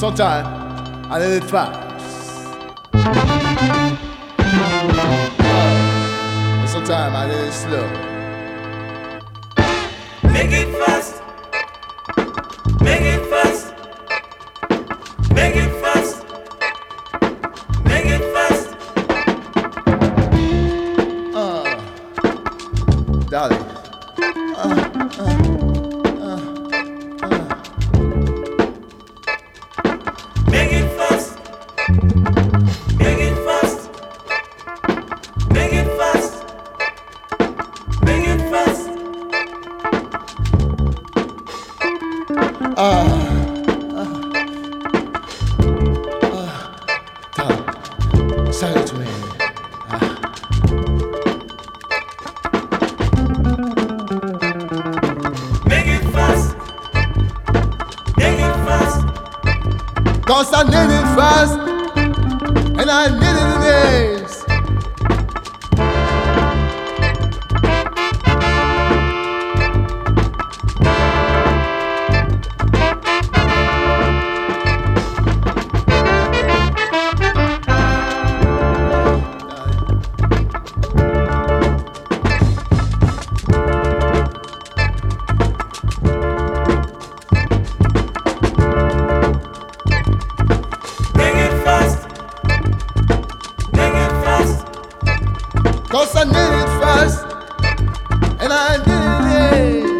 Sometimes I need it fast. And sometimes I need it slow. Make it fast. Make it fast. Make it fast. Make it fast. Darling. Make it fast. Make it fast. Make it fast. Make it fast. Darling, sing it to me. Make it fast. Make it fast. 'Cause I need it fast, and I need it in days. Make it fast. Make it fast. 'Cause I need it fast, and I need it in days.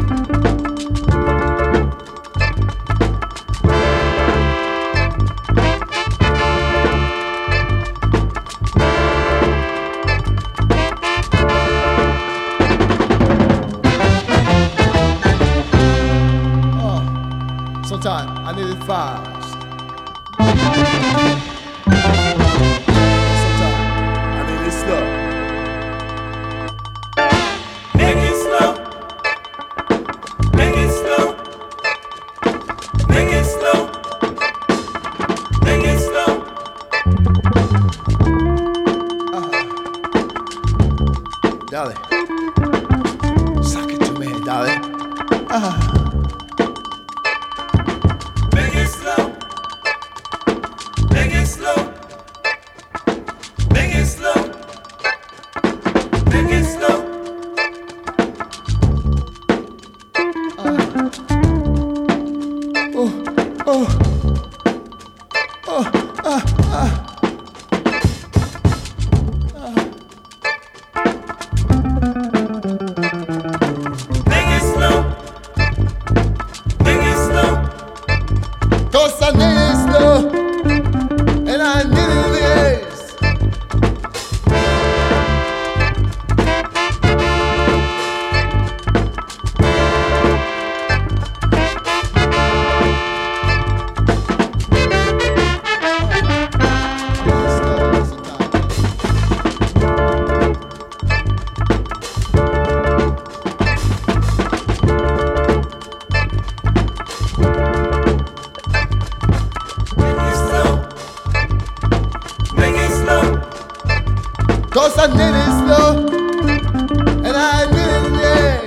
Sometimes I need it fast. Sometimes I need it slow. Make it slow. Make it slow. Make it slow. Make it slow. Darling, suck it to me, darling. Make it slow. Make it slow. Make it slow. Make it slow. Make it slow. Make it slow. 'Cause I need it slow, and I need it in days. Make it slow. Make it slow. 'Cause I need it slow, and I need it in days.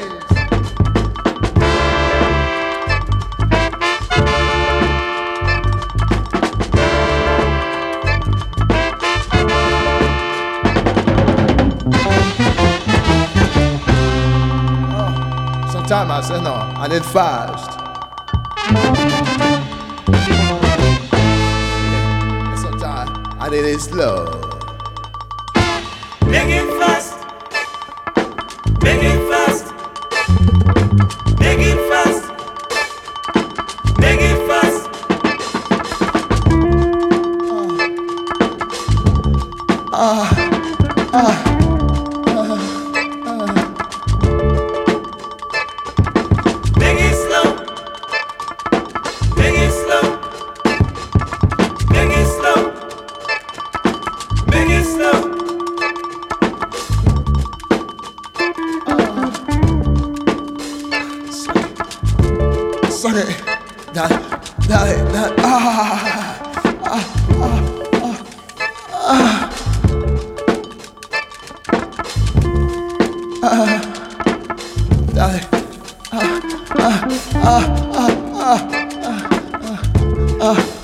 Sometimes I say no, I need fast. And sometimes I need it slow. Make it fast. Make it fast. Make it fast. Make it fast. Make it slow. Make it slow. Make it slow. Make it slow. Suck it, darling, darling, darling.